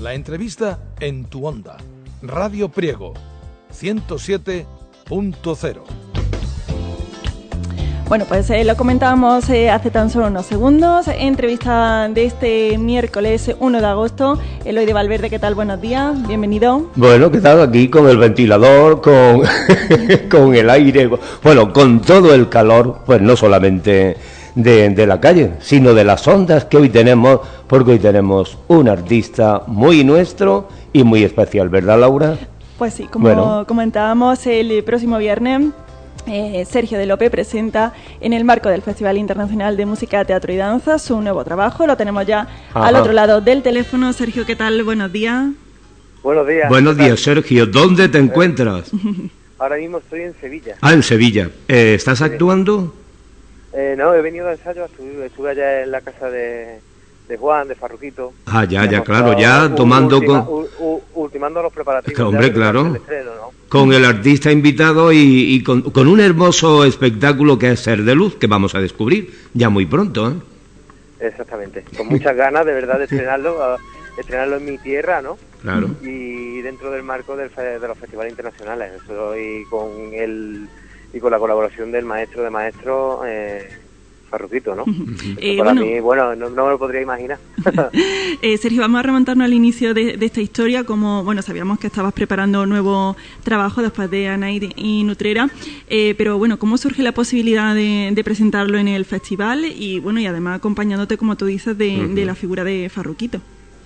La entrevista en tu onda. Radio Priego 107.0. Bueno, pues lo comentábamos hace tan solo unos segundos. Entrevista de este miércoles 1 de agosto. Eloy de Valverde, ¿qué tal? Buenos días, bienvenido. Bueno, ¿qué tal? Aquí con el ventilador, con el aire, bueno, con todo el calor, pues no solamente de la calle, sino de las ondas que hoy tenemos, porque hoy tenemos un artista muy nuestro y muy especial, ¿verdad, Laura? Pues sí, como comentábamos, el próximo viernes Sergio de Lope presenta en el marco del Festival Internacional de Música, Teatro y Danza su nuevo trabajo. Lo tenemos ya al otro lado del teléfono. Sergio, ¿qué tal? Buenos días. Buenos días. Buenos días, Sergio. ¿Dónde te encuentras? Ahora mismo estoy en Sevilla. Ah, en Sevilla. ¿Estás actuando? No, he venido de ensayo, estuve allá en la casa de Juan, de Farruquito. Ah, ya, claro, ya tomando ultimando los preparativos. Hombre, claro. El estreno, ¿no? Con el artista invitado y con un hermoso espectáculo que es Ser de Luz, que vamos a descubrir ya muy pronto, ¿eh? Exactamente, con muchas ganas de verdad de estrenarlo en mi tierra, ¿no? Claro. Y dentro del marco de los festivales internacionales, y con la colaboración del maestro de maestros, Farruquito, ¿no? Para mí, no me lo podría imaginar. Sergio, vamos a remontarnos al inicio de esta historia. Como, sabíamos que estabas preparando un nuevo trabajo después de Anaid y Nutrera, pero ¿cómo surge la posibilidad de presentarlo en el festival? Y además acompañándote, como tú dices, de la figura de Farruquito.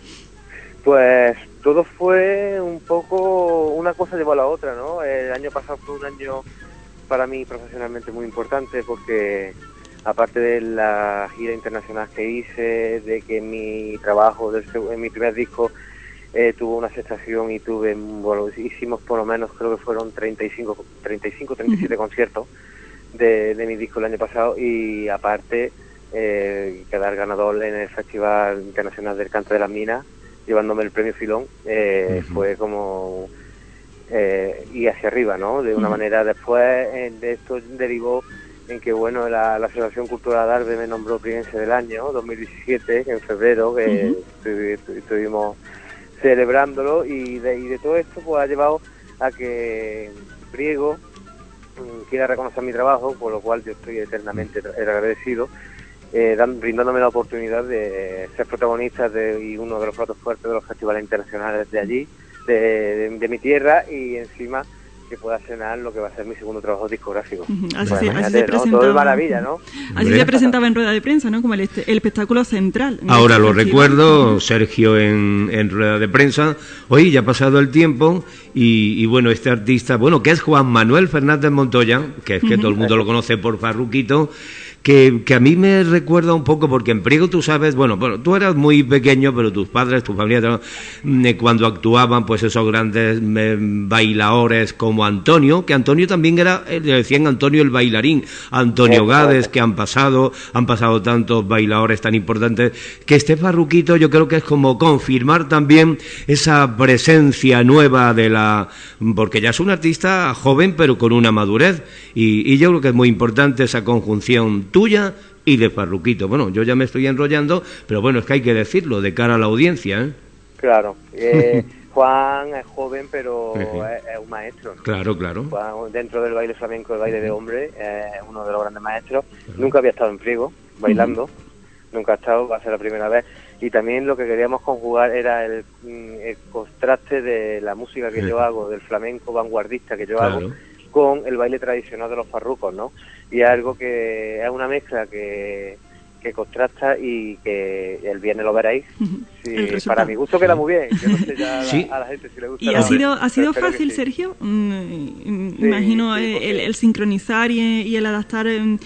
Pues todo fue un poco, una cosa llevó a la otra, ¿no? El año pasado fue un año para mí profesionalmente muy importante porque aparte de la gira internacional que hice, de que mi trabajo en mi primer disco tuvo una aceptación y hicimos por lo menos, creo que fueron 37 conciertos de mi disco el año pasado, y aparte quedar ganador en el Festival Internacional del Canto de las Minas, llevándome el premio Filón, fue como y hacia arriba, ¿no? De una manera. Después de esto derivó en que la Asociación Cultural Darbe me nombró Priegense del Año 2017, en febrero, que estuvimos celebrándolo, y de todo esto pues ha llevado a que Priego quiera reconocer mi trabajo, por lo cual yo estoy eternamente agradecido, brindándome la oportunidad de ser protagonista y uno de los platos fuertes de los festivales internacionales de allí, de mi tierra, y encima que pueda estrenar lo que va a ser mi segundo trabajo discográfico. Así se presentaba, ¿no? Todo es maravilla, ¿no? Así se presentaba en rueda de prensa, ¿no? Como el espectáculo central. Ahora lo recuerdo, Sergio, en rueda de prensa. Hoy ya ha pasado el tiempo y este artista, que es Juan Manuel Fernández Montoya, que es que todo el mundo lo conoce por Farruquito, que a mí me recuerda un poco, porque en Priego tú sabes, tú eras muy pequeño, pero tus padres, tu familia, cuando actuaban, pues esos grandes bailadores como Antonio, que Antonio también era, le decían Antonio el bailarín, Antonio Gades, que han pasado tantos bailadores tan importantes, que este Farruquito yo creo que es como confirmar también esa presencia nueva porque ya es un artista joven, pero con una madurez, y yo creo que es muy importante esa conjunción tuya y de Farruquito. Yo ya me estoy enrollando, pero es que hay que decirlo de cara a la audiencia, ¿eh? Claro. Juan es joven, pero es un maestro, ¿no? Claro. Juan, dentro del baile flamenco, el baile de hombre, es uno de los grandes maestros. Claro. Nunca había estado en Priego bailando, nunca ha estado, va a ser la primera vez. Y también lo que queríamos conjugar era el contraste de la música que yo hago, del flamenco vanguardista que yo hago, con el baile tradicional de los farrucos, ¿no? Y es algo que es una mezcla que contrasta, y que el viernes lo veréis. Sí, para mi gusto queda muy bien. Yo no sé ya a la gente si le gusta. ¿Y ha sido fácil, Sergio? Imagino el sincronizar y el adaptar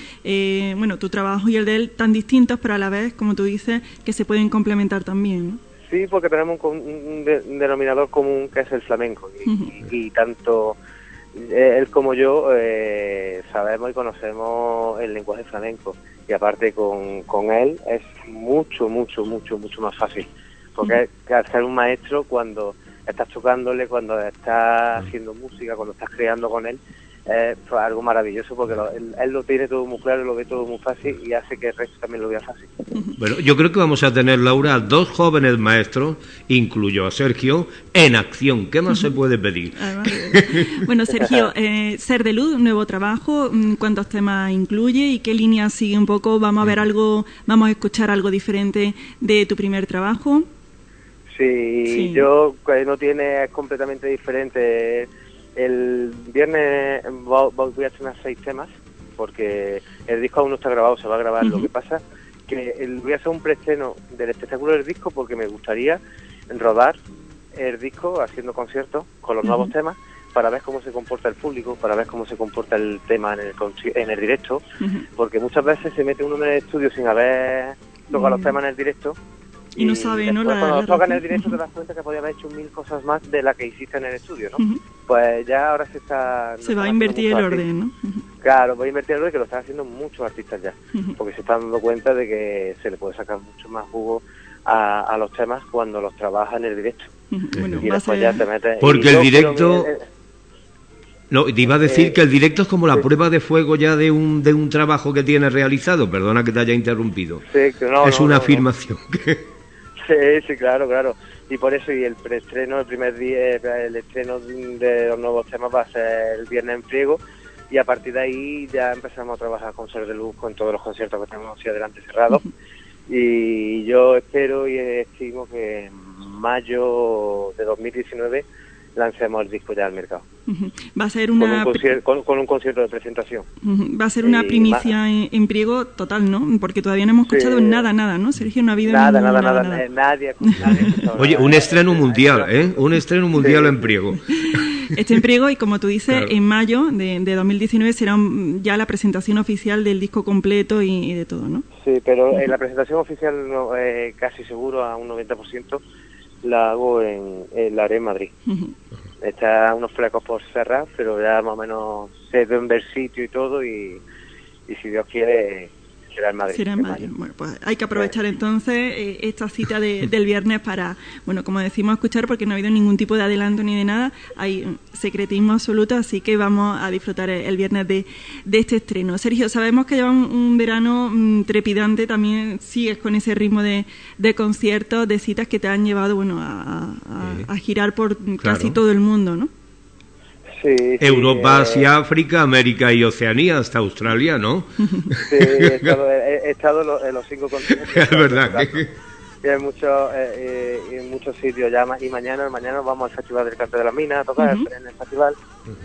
tu trabajo y el de él tan distintos, pero a la vez, como tú dices, que se pueden complementar también, ¿no? Sí, porque tenemos un denominador común, que es el flamenco, y tanto él como yo sabemos y conocemos el lenguaje flamenco, y aparte con él es mucho más fácil, porque al ser un maestro, cuando estás tocándole, cuando estás haciendo música, cuando estás creando con él, fue algo maravilloso porque él lo tiene todo muy claro, lo ve todo muy fácil y hace que el resto también lo vea fácil. Bueno, yo creo que vamos a tener, Laura, 2 jóvenes maestros, incluyo a Sergio, en acción. ¿Qué más se puede pedir? Bueno, Sergio, Ser de Luz, nuevo trabajo, ¿cuántos temas incluye y qué línea sigue un poco? Vamos a ver algo, vamos a escuchar algo diferente de tu primer trabajo. Sí. Yo, no tiene, es completamente diferente. El viernes voy a estrenar 6 temas, porque el disco aún no está grabado, se va a grabar. Lo que pasa que voy a hacer un preestreno del espectáculo del disco, porque me gustaría rodar el disco haciendo conciertos con los nuevos temas, para ver cómo se comporta el público, para ver cómo se comporta el tema en el directo, porque muchas veces se mete uno en el estudio sin haber tocado los temas en el directo, y no sabe, ¿no? Cuando toca en el directo te das cuenta que podía haber hecho 1000 cosas más de las que hiciste en el estudio, ¿no? Pues ya ahora se va a invertir el orden, ¿no? Claro, voy a invertir el orden, que lo están haciendo muchos artistas ya, porque se están dando cuenta de que se le puede sacar mucho más jugo a los temas cuando los trabajas en el directo. Bueno, y después ya te metes... Porque el directo... No, te iba a decir que el directo es como la prueba de fuego ya de un trabajo que tienes realizado. Perdona que te haya interrumpido. Sí, es una afirmación. Sí, claro. Y por eso, y el preestreno, el primer día, el estreno de los nuevos temas va a ser el viernes en Priego, y a partir de ahí ya empezamos a trabajar con Ser de Luz, con todos los conciertos que tenemos hacia adelante cerrados. Y yo espero y estimo que en mayo de 2019 lancemos el disco ya al mercado. Va a ser con un concierto de presentación. Va a ser una primicia en Priego total, ¿no? Porque todavía no hemos escuchado nada, ¿no? Sergio, no ha habido nada. Nadie Oye, un estreno mundial, ¿eh? Un estreno mundial en Priego. Este en Priego, y como tú dices, en mayo de 2019 será ya la presentación oficial del disco completo y de todo, ¿no? Sí, pero en la presentación oficial casi seguro a un 90% la hago en la haré en Madrid. Está unos flecos por cerrar, pero ya más o menos sé dónde el sitio y todo, y si Dios quiere será en Madrid. Será en Madrid. Bueno, pues hay que aprovechar entonces esta cita del viernes para, bueno, como decimos, escuchar, porque no ha habido ningún tipo de adelanto ni de nada, hay secretismo absoluto, así que vamos a disfrutar el viernes de este estreno. Sergio, sabemos que llevan un verano trepidante, también sigues con ese ritmo de conciertos, de citas que te han llevado, bueno, a girar por casi todo el mundo, ¿no? Sí, Europa, Asia, África, América y Oceanía, hasta Australia, ¿no? Sí, he estado en los 5 continentes. Es verdad. Y en muchos sitios ya, y mañana vamos al Festival del Canto de las Minas a tocar en el festival.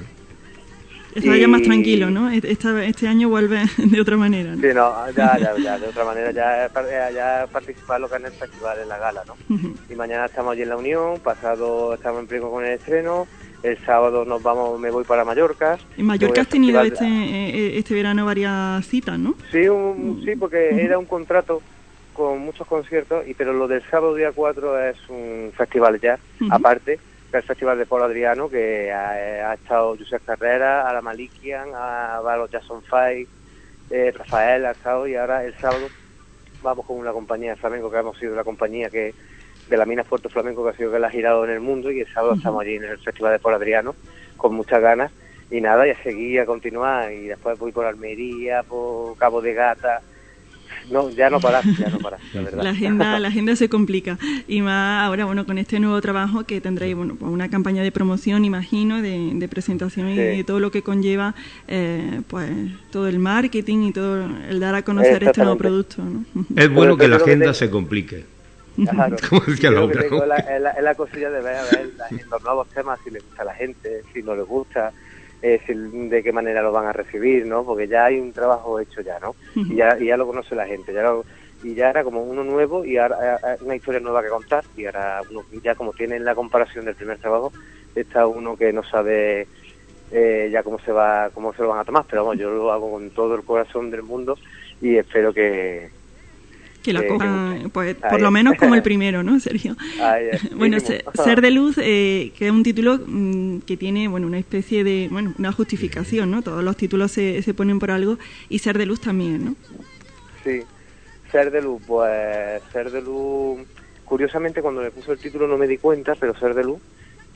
Está ya más tranquilo, ¿no? Este año vuelve de otra manera, ¿no? Sí, no, ya de otra manera, ya participar lo que en el festival, en la gala, ¿no? Y mañana estamos allí en La Unión, pasado estamos en Priego con el estreno. El sábado me voy para Mallorca. En Mallorca has tenido este verano varias citas, ¿no? Sí, sí, porque era un contrato con muchos conciertos, pero lo del sábado día 4 es un festival ya, aparte, que es el Festival de Polo Adriano, que ha estado Josep Carrera, Ala Malikian, va los Jason Five, Rafael ha estado, y ahora el sábado vamos con una compañía de flamenco, que hemos sido la compañía que de la Mina Puerto Flamenco, que ha sido que la ha girado en el mundo, y el sábado estamos allí en el Festival de Polo Adriano con muchas ganas, y nada, y a seguir, a continuar, y después voy por Almería, por Cabo de Gata. No, ya no paras, la verdad. La agenda se complica, y más ahora, bueno, con este nuevo trabajo que tendréis, bueno, pues una campaña de promoción, imagino, de presentación, y de todo lo que conlleva, pues todo el marketing y todo el dar a conocer este nuevo producto, ¿no? Es bueno que la agenda se complique. Claro. Como decía Laura, ¿no? Es la cosilla de ver los nuevos temas, si les gusta a la gente, si no les gusta, de qué manera lo van a recibir, ¿no? Porque ya hay un trabajo hecho ya, ¿no? Y ya lo conoce la gente, y ya era como uno nuevo, y ahora una historia nueva que contar, y ahora uno, ya como tienen la comparación del primer trabajo, está uno que no sabe ya cómo se lo van a tomar, pero vamos, yo lo hago con todo el corazón del mundo, y espero que la cojan, pues por lo menos como el primero, ¿no, Sergio? Bueno, Ser de Luz, que es un título que tiene, bueno, una especie de, bueno, una justificación, ¿no? Todos los títulos se ponen por algo, y Ser de Luz también, ¿no? Sí, Ser de Luz, pues Ser de Luz, curiosamente cuando me puso el título no me di cuenta, pero Ser de Luz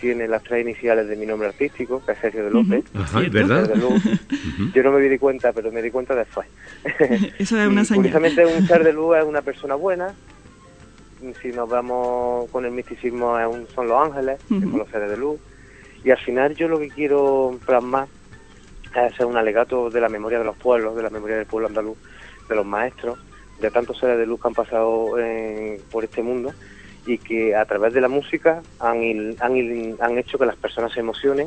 tiene las 3 iniciales de mi nombre artístico, que es Sergio de López. Ajá, ¿es verdad? Ser de luz. Yo no me di cuenta, pero me di cuenta después. Eso es una señal. Curiosamente, un ser de luz es una persona buena. Si nos vamos con el misticismo, son los ángeles, que son los seres de luz. Y al final yo lo que quiero plasmar es hacer un alegato de la memoria de los pueblos, de la memoria del pueblo andaluz, de los maestros, de tantos seres de luz que han pasado por este mundo y que a través de la música han hecho que las personas se emocionen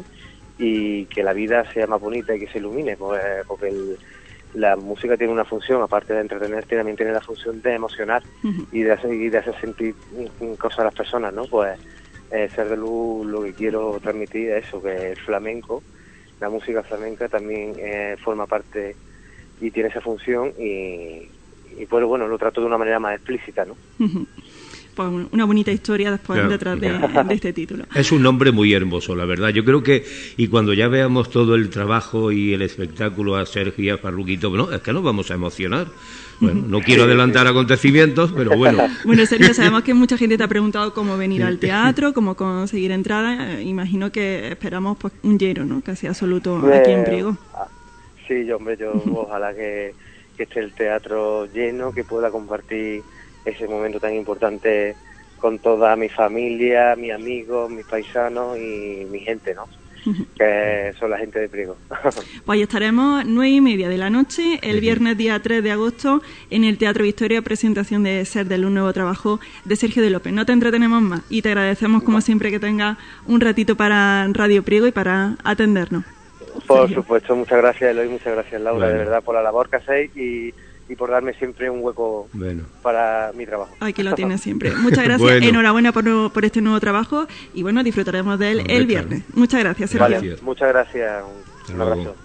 y que la vida sea más bonita y que se ilumine, porque la música tiene una función, aparte de entretener, también tiene la función de emocionar y de hacer sentir cosas a las personas, ¿no? Pues Ser de Luz, lo que quiero transmitir es eso, que el flamenco, la música flamenca también forma parte y tiene esa función y pues bueno, lo trato de una manera más explícita, ¿no? Pues una bonita historia después detrás de este título. Es un nombre muy hermoso, la verdad. Yo creo que, y cuando ya veamos todo el trabajo y el espectáculo a Sergio y a Farruquito, bueno, es que nos vamos a emocionar. Bueno, no quiero adelantar acontecimientos, pero bueno. Bueno, Sergio, sabemos que mucha gente te ha preguntado cómo venir al teatro, cómo conseguir entrada. Imagino que esperamos pues un lleno, ¿no? Casi absoluto aquí en Priego. Sí, yo ojalá que esté el teatro lleno, que pueda compartir ese momento tan importante con toda mi familia, mis amigos, mis paisanos y mi gente, ¿no? Que son la gente de Priego. Pues ahí estaremos 9:30 de la noche, el viernes día 3 de agosto, en el Teatro Victoria, presentación de Ser de Luz, nuevo trabajo de Sergio de López. No te entretenemos más y te agradecemos como siempre que tengas un ratito para Radio Priego y para atendernos. Por supuesto, muchas gracias Eloy, muchas gracias Laura, de verdad, por la labor que hacéis y por darme siempre un hueco para mi trabajo. Ay, que lo tienes siempre. Muchas gracias, enhorabuena por este nuevo trabajo y bueno, disfrutaremos de él el viernes. Muchas gracias, Sergio. Vale, muchas gracias, un abrazo.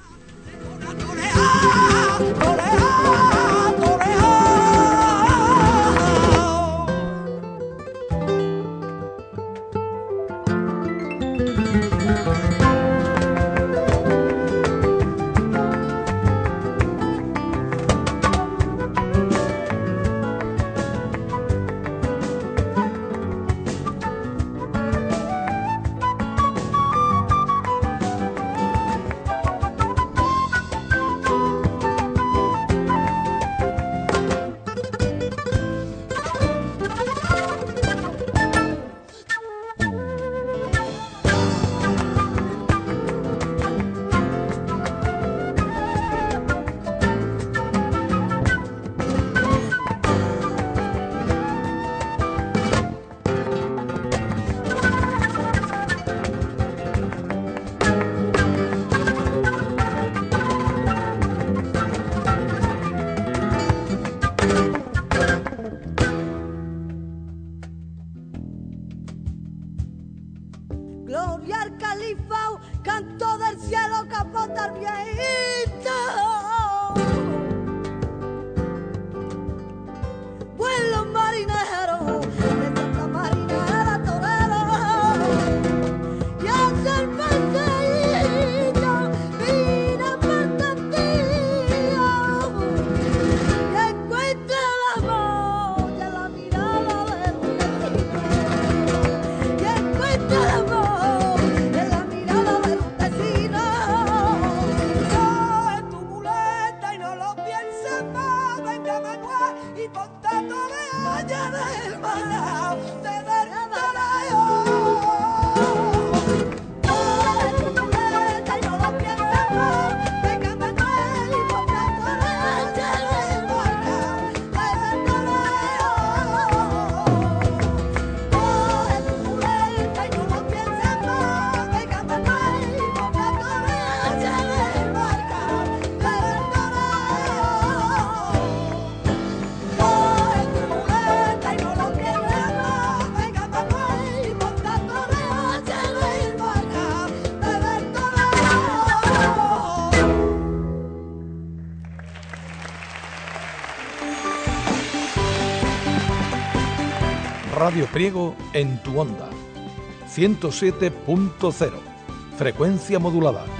Gloria al Califa, canto del cielo, capota al viejito. Vuelos marineros de Santa Marinera Torero y hace el paseíto, mira fantasía y encuentra el amor de la mirada del vecino y encuentra el amor. Radio Priego en tu onda. 107.0. Frecuencia modulada.